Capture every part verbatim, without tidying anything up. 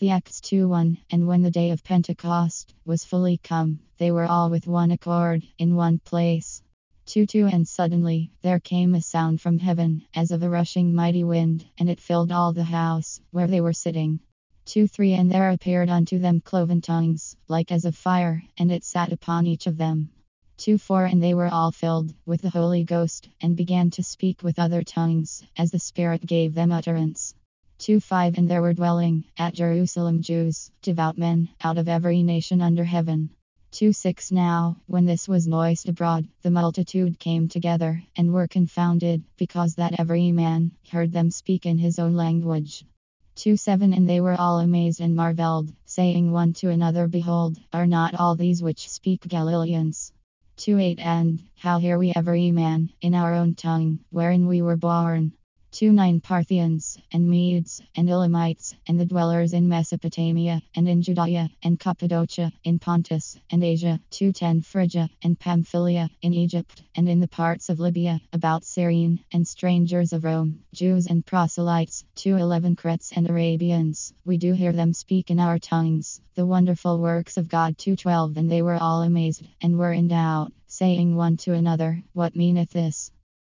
The Acts two one. And when the day of Pentecost was fully come, they were all with one accord in one place. two two. And suddenly there came a sound from heaven, as of a rushing mighty wind, and it filled all the house where they were sitting. two three. And there appeared unto them cloven tongues, like as of fire, and it sat upon each of them. two four. And they were all filled with the Holy Ghost, and began to speak with other tongues, as the Spirit gave them utterance. two five. And there were dwelling at Jerusalem Jews, devout men, out of every nation under heaven. two six. Now, when this was noised abroad, the multitude came together, and were confounded, because that every man heard them speak in his own language. two seven. And they were all amazed and marveled, saying one to another, Behold, are not all these which speak Galileans? two eight. And how hear we every man in our own tongue, wherein we were born? two nine. Parthians, and Medes, and Elamites, and the dwellers in Mesopotamia, and in Judea, and Cappadocia, in Pontus, and Asia. two ten. Phrygia, and Pamphylia, in Egypt, and in the parts of Libya, about Cyrene, and strangers of Rome, Jews and proselytes. two eleven. Cretes and Arabians, we do hear them speak in our tongues the wonderful works of God. two twelve. And they were all amazed, and were in doubt, saying one to another, What meaneth this?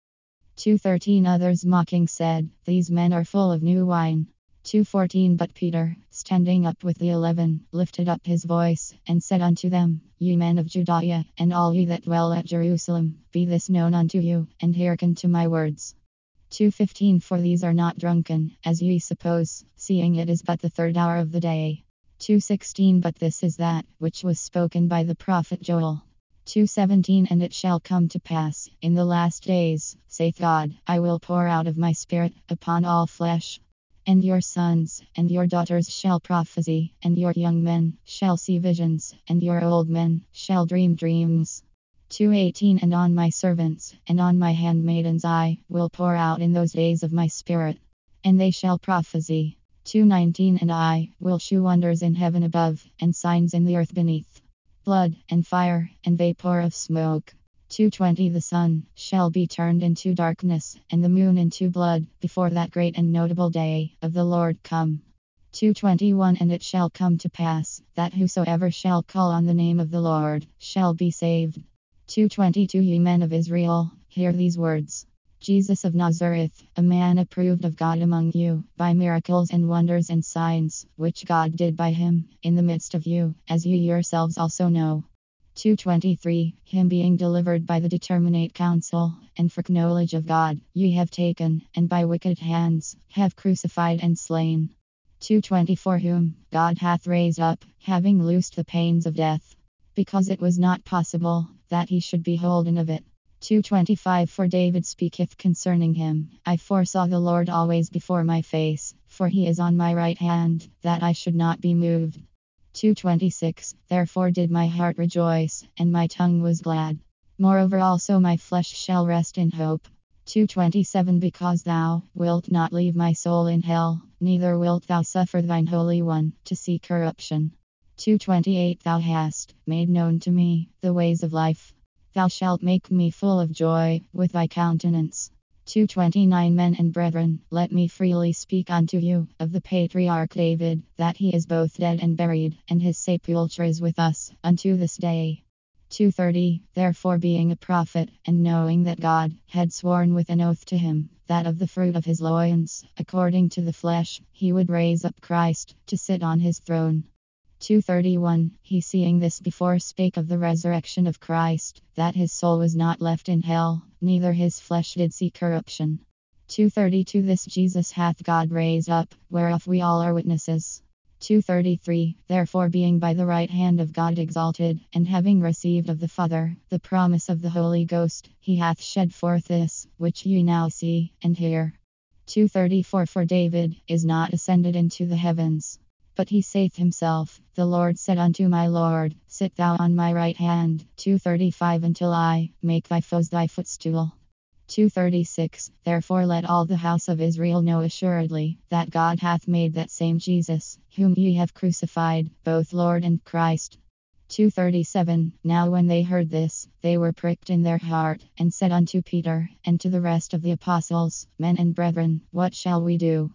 two thirteen. Others mocking said, These men are full of new wine. two fourteen. But Peter, standing up with the eleven, lifted up his voice, and said unto them, Ye men of Judea, and all ye that dwell at Jerusalem, be this known unto you, and hearken to my words. two fifteen. For these are not drunken, as ye suppose, seeing it is but the third hour of the day. two sixteen. But this is that which was spoken by the prophet Joel. two seventeen. And it shall come to pass, in the last days, saith God, I will pour out of my Spirit upon all flesh. And your sons and your daughters shall prophesy, and your young men shall see visions, and your old men shall dream dreams. two eighteen. And on my servants and on my handmaidens I will pour out in those days of my Spirit, and they shall prophesy. two nineteen. And I will shew wonders in heaven above, and signs in the earth beneath, blood, and fire, and vapor of smoke. two twenty. The sun shall be turned into darkness, and the moon into blood, before that great and notable day of the Lord come. two twenty-one. And it shall come to pass, that whosoever shall call on the name of the Lord shall be saved. two twenty-two. Ye men of Israel, hear these words. Jesus of Nazareth, a man approved of God among you, by miracles and wonders and signs, which God did by him, in the midst of you, as ye yourselves also know. two twenty-three. Him being delivered by the determinate counsel, and foreknowledge of God, ye have taken, and by wicked hands, have crucified and slain. two twenty-four. Whom God hath raised up, having loosed the pains of death, because it was not possible that he should be holden of it. two twenty-five. For David speaketh concerning him, I foresaw the Lord always before my face, for he is on my right hand, that I should not be moved. two twenty-six. Therefore did my heart rejoice, and my tongue was glad. Moreover also my flesh shall rest in hope. two twenty-seven. Because thou wilt not leave my soul in hell, neither wilt thou suffer thine Holy One to see corruption. two twenty-eight. Thou hast made known to me the ways of life. Thou shalt make me full of joy with thy countenance. two twenty-nine. Men and brethren, let me freely speak unto you of the patriarch David, that he is both dead and buried, and his sepulchre is with us unto this day. two thirty. Therefore being a prophet, and knowing that God had sworn with an oath to him, that of the fruit of his loins, according to the flesh, he would raise up Christ, to sit on his throne. two thirty-one. He seeing this before spake of the resurrection of Christ, that his soul was not left in hell, neither his flesh did see corruption. two thirty-two. This Jesus hath God raised up, whereof we all are witnesses. two thirty-three. Therefore being by the right hand of God exalted, and having received of the Father the promise of the Holy Ghost, he hath shed forth this, which ye now see and hear. two thirty-four. For David is not ascended into the heavens, but he saith himself, The Lord said unto my Lord, Sit thou on my right hand. two thirty-five. Until I make thy foes thy footstool. two thirty-six. Therefore let all the house of Israel know assuredly, that God hath made that same Jesus, whom ye have crucified, both Lord and Christ. two thirty-seven. Now when they heard this, they were pricked in their heart, and said unto Peter, and to the rest of the apostles, Men and brethren, what shall we do?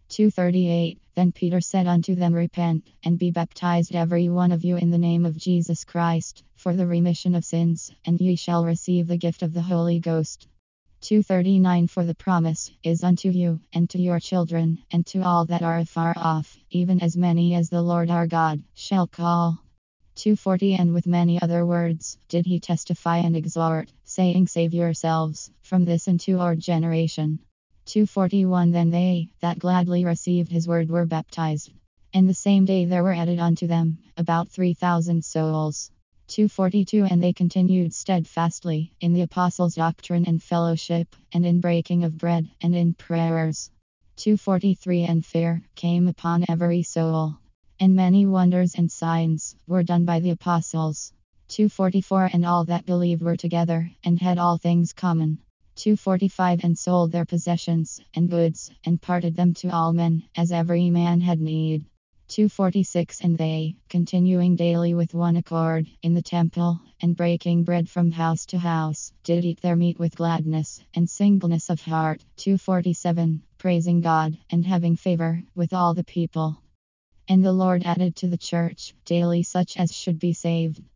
two thirty-eight Then Peter said unto them, Repent, and be baptized every one of you in the name of Jesus Christ, for the remission of sins, and ye shall receive the gift of the Holy Ghost. two thirty-nine For the promise is unto you, and to your children, and to all that are afar off, even as many as the Lord our God shall call. two forty And with many other words did he testify and exhort, saying, Save yourselves from this entire generation. two forty-one Then they that gladly received his word were baptized. And the same day there were added unto them about three thousand souls. two forty-two And they continued steadfastly in the apostles' doctrine and fellowship, and in breaking of bread, and in prayers. two forty-three And fear came upon every soul. And many wonders and signs were done by the apostles. two forty-four And all that believed were together, and had all things common. two forty-five And sold their possessions and goods, and parted them to all men, as every man had need. two forty-six And they, continuing daily with one accord in the temple, and breaking bread from house to house, did eat their meat with gladness and singleness of heart. two forty-seven Praising God, and having favor with all the people. And the Lord added to the church daily such as should be saved.